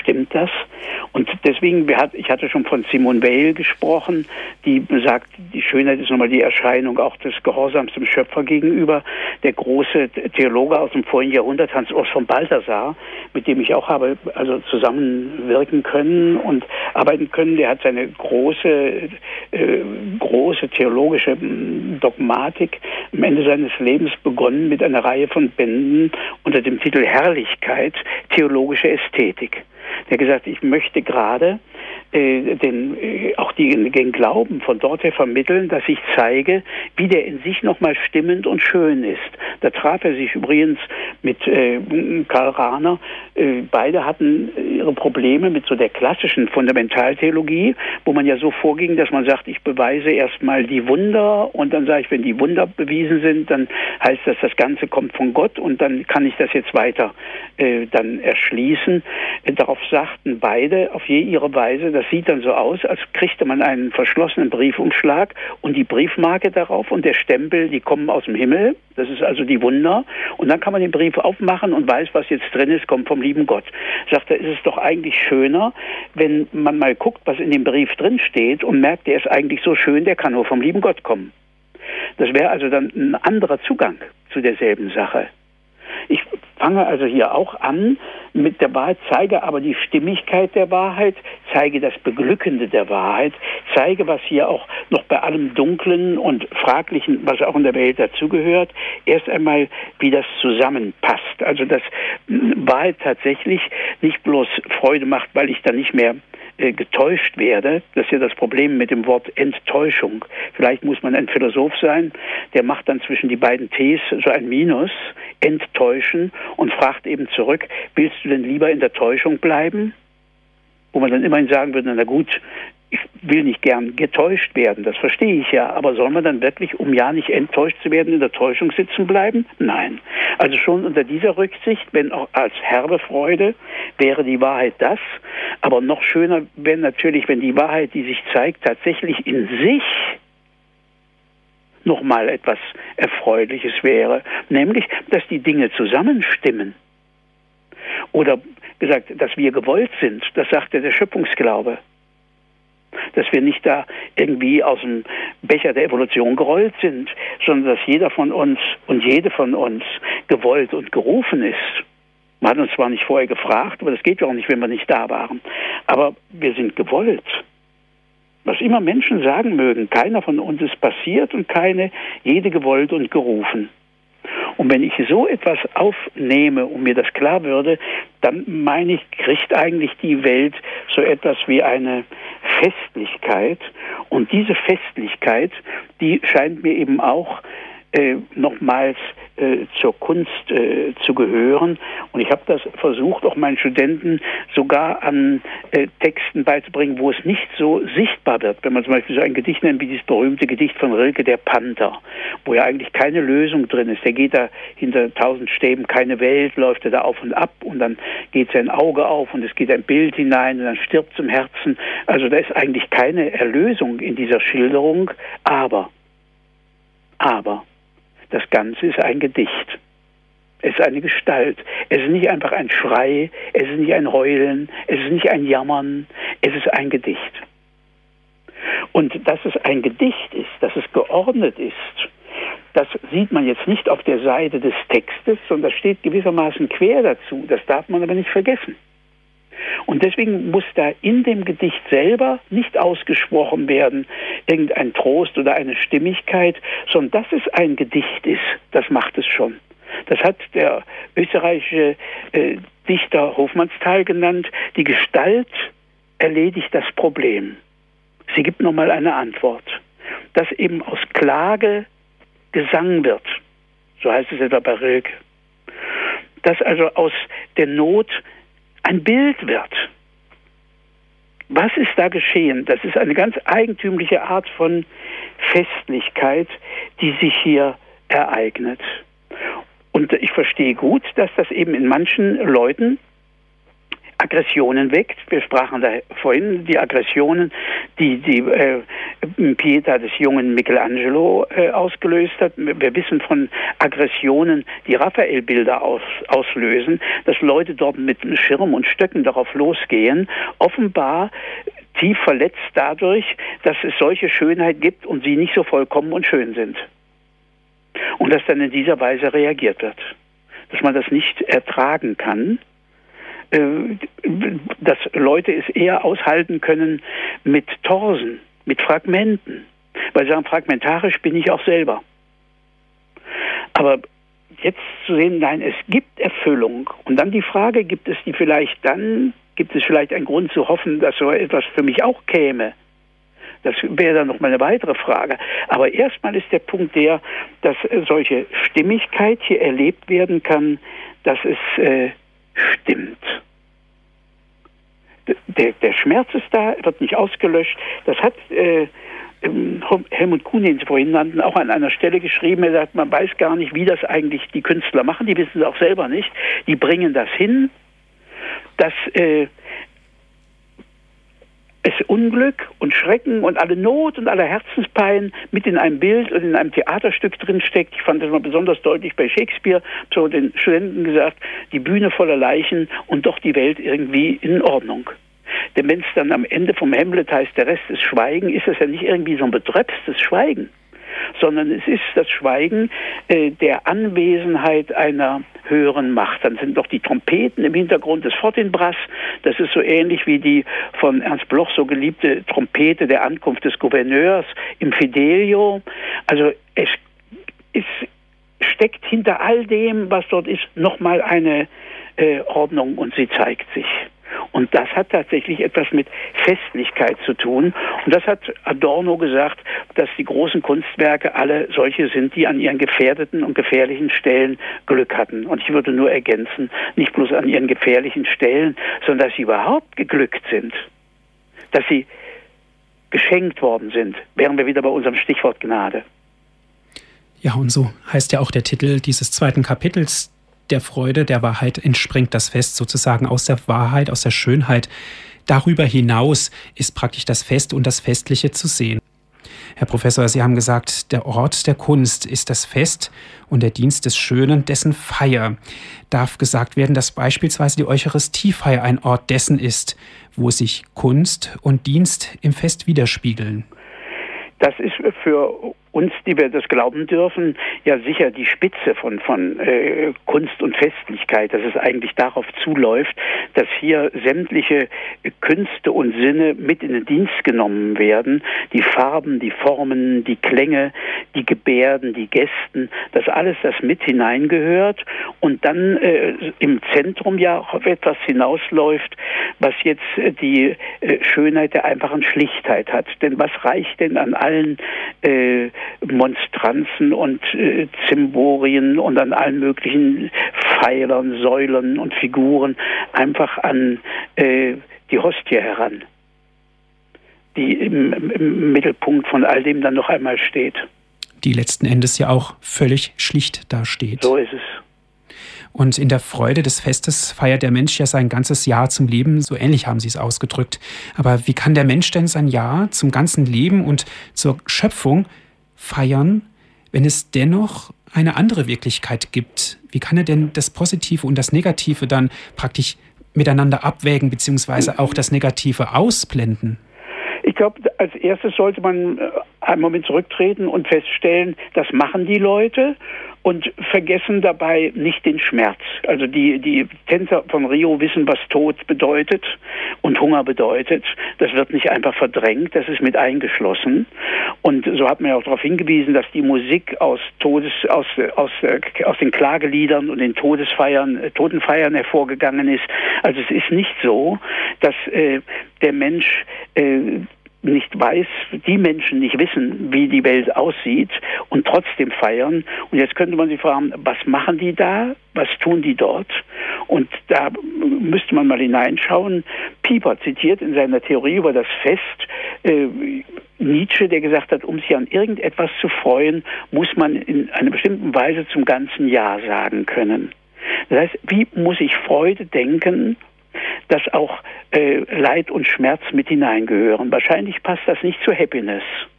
stimmt das. Und deswegen, ich hatte schon von Simone Weil gesprochen, die sagt, die Schönheit ist nochmal die Erscheinung auch des Gehorsams dem Schöpfer gegenüber. Der große Theologe aus dem vorigen Jahrhundert, Hans-Urs von Balthasar, mit dem ich auch habe zusammenwirken können und arbeiten können, der hat seine große theologische Dogmatik am Ende seines Lebens begonnen mit einer Reihe von Bänden unter dem Titel Herrlichkeit, theologische Ästhetik. Der hat gesagt, ich möchte gerade auch den Glauben von dort her vermitteln, dass ich zeige, wie der in sich nochmal stimmend und schön ist. Da traf er sich übrigens mit Karl Rahner. Beide hatten ihre Probleme mit so der klassischen Fundamentaltheologie, wo man ja so vorging, dass man sagt, ich beweise erstmal die Wunder und dann sage ich, wenn die Wunder bewiesen sind, dann heißt das, das Ganze kommt von Gott und dann kann ich das jetzt weiter dann erschließen. Darauf sagten beide auf ihre Weise, das sieht dann so aus, als kriegte man einen verschlossenen Briefumschlag und die Briefmarke darauf und der Stempel, die kommen aus dem Himmel, das ist also die Wunder, und dann kann man den Brief aufmachen und weiß, was jetzt drin ist, kommt vom lieben Gott. Sagt er, ist es doch eigentlich schöner, wenn man mal guckt, was in dem Brief drin steht und merkt, der ist eigentlich so schön, der kann nur vom lieben Gott kommen. Das wäre also dann ein anderer Zugang zu derselben Sache. Ich fange also hier auch an mit der Wahrheit, zeige aber die Stimmigkeit der Wahrheit, zeige das Beglückende der Wahrheit, zeige, was hier auch noch bei allem Dunklen und Fraglichen, was auch in der Welt dazugehört, erst einmal, wie das zusammenpasst. Also, dass Wahrheit tatsächlich nicht bloß Freude macht, weil ich dann nicht mehr getäuscht werde. Das ist ja das Problem mit dem Wort Enttäuschung. Vielleicht muss man ein Philosoph sein, der macht dann zwischen die beiden Ts so ein Minus, enttäuschen, und fragt eben zurück, willst du denn lieber in der Täuschung bleiben? Wo man dann immerhin sagen würde, na gut, ich will nicht gern getäuscht werden, das verstehe ich ja, aber soll man dann wirklich, um ja nicht enttäuscht zu werden, in der Täuschung sitzen bleiben? Nein. Also schon unter dieser Rücksicht, wenn auch als herbe Freude, wäre die Wahrheit das, aber noch schöner wäre natürlich, wenn die Wahrheit, die sich zeigt, tatsächlich in sich nochmal etwas Erfreuliches wäre, nämlich, dass die Dinge zusammenstimmen. Oder gesagt, dass wir gewollt sind, das sagte der Schöpfungsglaube. Dass wir nicht da irgendwie aus dem Becher der Evolution gerollt sind, sondern dass jeder von uns und jede von uns gewollt und gerufen ist. Man hat uns zwar nicht vorher gefragt, aber das geht ja auch nicht, wenn wir nicht da waren. Aber wir sind gewollt. Was immer Menschen sagen mögen, keiner von uns ist passiert und jede gewollt und gerufen. Und wenn ich so etwas aufnehme und mir das klar würde, dann meine ich, kriegt eigentlich die Welt so etwas wie eine Festlichkeit. Und diese Festlichkeit, die scheint mir eben auch nochmals zur Kunst zu gehören. Und ich habe das versucht, auch meinen Studenten sogar an Texten beizubringen, wo es nicht so sichtbar wird. Wenn man zum Beispiel so ein Gedicht nennt, wie dieses berühmte Gedicht von Rilke, der Panther, wo ja eigentlich keine Lösung drin ist. Der geht da hinter 1000 Stäben, keine Welt, läuft er da auf und ab und dann geht sein Auge auf und es geht ein Bild hinein und dann stirbt es im Herzen. Also da ist eigentlich keine Erlösung in dieser Schilderung, aber das Ganze ist ein Gedicht. Es ist eine Gestalt. Es ist nicht einfach ein Schrei, es ist nicht ein Heulen, es ist nicht ein Jammern, es ist ein Gedicht. Und dass es ein Gedicht ist, dass es geordnet ist, das sieht man jetzt nicht auf der Seite des Textes, sondern das steht gewissermaßen quer dazu. Das darf man aber nicht vergessen. Und deswegen muss da in dem Gedicht selber nicht ausgesprochen werden, irgendein Trost oder eine Stimmigkeit, sondern dass es ein Gedicht ist, das macht es schon. Das hat der österreichische Dichter Hofmannsthal genannt. Die Gestalt erledigt das Problem. Sie gibt nochmal eine Antwort. Dass eben aus Klage Gesang wird, so heißt es etwa bei Rilke. Dass also aus der Not ein Bild wird. Was ist da geschehen? Das ist eine ganz eigentümliche Art von Festlichkeit, die sich hier ereignet. Und ich verstehe gut, dass das eben in manchen Leuten Aggressionen weckt. Wir sprachen da vorhin die Aggressionen, die Pietà des jungen Michelangelo ausgelöst hat. Wir wissen von Aggressionen, die Raphael-Bilder auslösen, dass Leute dort mit Schirm und Stöcken darauf losgehen, offenbar tief verletzt dadurch, dass es solche Schönheit gibt und sie nicht so vollkommen und schön sind. Und dass dann in dieser Weise reagiert wird. Dass man das nicht ertragen kann, dass Leute es eher aushalten können mit Torsen, mit Fragmenten. Weil sie sagen, fragmentarisch bin ich auch selber. Aber jetzt zu sehen, nein, es gibt Erfüllung. Und dann die Frage, gibt es vielleicht einen Grund zu hoffen, dass so etwas für mich auch käme? Das wäre dann noch mal eine weitere Frage. Aber erstmal ist der Punkt der, dass solche Stimmigkeit hier erlebt werden kann, dass es stimmt. Der Schmerz ist da, wird nicht ausgelöscht. Das hat Helmut Kuhn, den Sie vorhin nannten, auch an einer Stelle geschrieben. Er sagt, man weiß gar nicht, wie das eigentlich die Künstler machen. Die wissen es auch selber nicht. Die bringen das hin, dass es Unglück und Schrecken und alle Not und alle Herzenspein mit in einem Bild und in einem Theaterstück drinsteckt. Ich fand das mal besonders deutlich bei Shakespeare, so den Studenten gesagt, die Bühne voller Leichen und doch die Welt irgendwie in Ordnung. Denn wenn es dann am Ende vom Hamlet heißt, der Rest ist Schweigen, ist es ja nicht irgendwie so ein betröpstes Schweigen, sondern es ist das Schweigen der Anwesenheit einer höheren Macht. Dann sind noch die Trompeten im Hintergrund des Fortinbras. Das ist so ähnlich wie die von Ernst Bloch so geliebte Trompete der Ankunft des Gouverneurs im Fidelio. Also es steckt hinter all dem, was dort ist, nochmal eine Ordnung und sie zeigt sich. Und das hat tatsächlich etwas mit Festlichkeit zu tun. Und das hat Adorno gesagt, dass die großen Kunstwerke alle solche sind, die an ihren gefährdeten und gefährlichen Stellen Glück hatten. Und ich würde nur ergänzen, nicht bloß an ihren gefährlichen Stellen, sondern dass sie überhaupt geglückt sind. Dass sie geschenkt worden sind. Wären wir wieder bei unserem Stichwort Gnade. Ja, und so heißt ja auch der Titel dieses zweiten Kapitels. Der Freude, der Wahrheit entspringt das Fest sozusagen aus der Wahrheit, aus der Schönheit. Darüber hinaus ist praktisch das Fest und das Festliche zu sehen. Herr Professor, Sie haben gesagt, der Ort der Kunst ist das Fest und der Dienst des Schönen, dessen Feier. Darf gesagt werden, dass beispielsweise die Eucharistiefeier ein Ort dessen ist, wo sich Kunst und Dienst im Fest widerspiegeln? Das ist für uns, die wir das glauben dürfen, ja sicher die Spitze von Kunst und Festlichkeit, dass es eigentlich darauf zuläuft, dass hier sämtliche Künste und Sinne mit in den Dienst genommen werden. Die Farben, die Formen, die Klänge, die Gebärden, die Gesten, dass alles das mit hineingehört und dann im Zentrum ja auch auf etwas hinausläuft, was jetzt die Schönheit der einfachen Schlichtheit hat. Denn was reicht denn an allen Monstranzen und Zimborien und an allen möglichen Pfeilern, Säulen und Figuren einfach an die Hostie heran, die im Mittelpunkt von all dem dann noch einmal steht. Die letzten Endes ja auch völlig schlicht dasteht. So ist es. Und in der Freude des Festes feiert der Mensch ja sein ganzes Jahr zum Leben. So ähnlich haben Sie es ausgedrückt. Aber wie kann der Mensch denn sein Jahr zum ganzen Leben und zur Schöpfung feiern, wenn es dennoch eine andere Wirklichkeit gibt? Wie kann er denn das Positive und das Negative dann praktisch miteinander abwägen, beziehungsweise auch das Negative ausblenden? Ich glaube, als erstes sollte man einen Moment zurücktreten und feststellen, das machen die Leute und vergessen dabei nicht den Schmerz. Also die Tänzer von Rio wissen, was Tod bedeutet und Hunger bedeutet. Das wird nicht einfach verdrängt, das ist mit eingeschlossen. Und so hat man ja auch darauf hingewiesen, dass die Musik aus den Klageliedern und den Totenfeiern hervorgegangen ist. Also es ist nicht so, dass der Mensch nicht weiß, die Menschen nicht wissen, wie die Welt aussieht und trotzdem feiern. Und jetzt könnte man sich fragen, was machen die da? Was tun die dort? Und da müsste man mal hineinschauen. Pieper zitiert in seiner Theorie über das Fest Nietzsche, der gesagt hat, um sich an irgendetwas zu freuen, muss man in einer bestimmten Weise zum ganzen Jahr sagen können. Das heißt, wie muss ich Freude denken, dass auch Leid und Schmerz mit hineingehören. Wahrscheinlich passt das nicht zu Happiness.